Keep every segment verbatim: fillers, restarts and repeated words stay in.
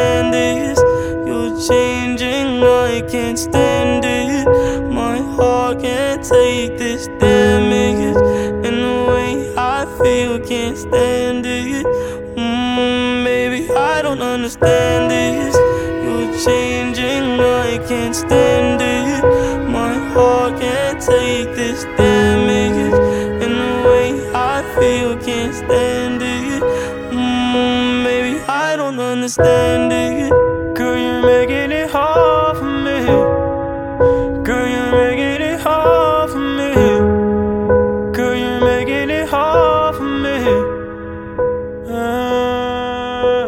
understand this. You're changing, I can't stand it. My heart can't take this damage, and the way I feel can't stand it. Mm, baby, I don't understand this. You're changing, I can't stand it. My heart can't take this damage, and the way I feel can't stand it. Mm, baby, I don't understand it. Girl, you're making it hard for me. Girl, you're making it hard for me. Girl, you're making it hard for me. Uh,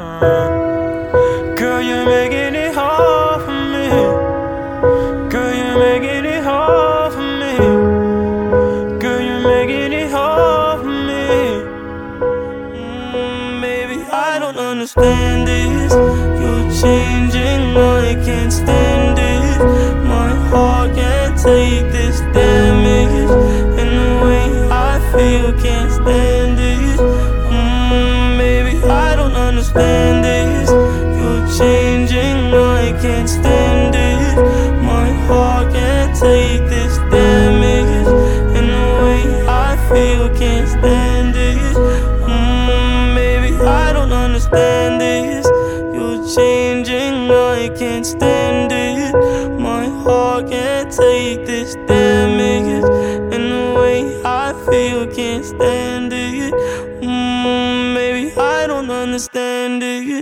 girl, you're making it hard for me. Girl, you're making it hard for me. Girl, you're making it hard for me. Mm, baby, I don't understand this. You're changing, I can't stand it. My heart can't take this damage, and the way I feel can't stand it. Mm, baby, I don't understand this. You're changing, I can't stand it. My heart can't take this damage, and the way I feel can't stand it. Mm, baby, I don't understand this. You're changing, I can't stand it. My heart can't take this damage, and the way I feel can't stand it. Mm, baby, I don't understand it.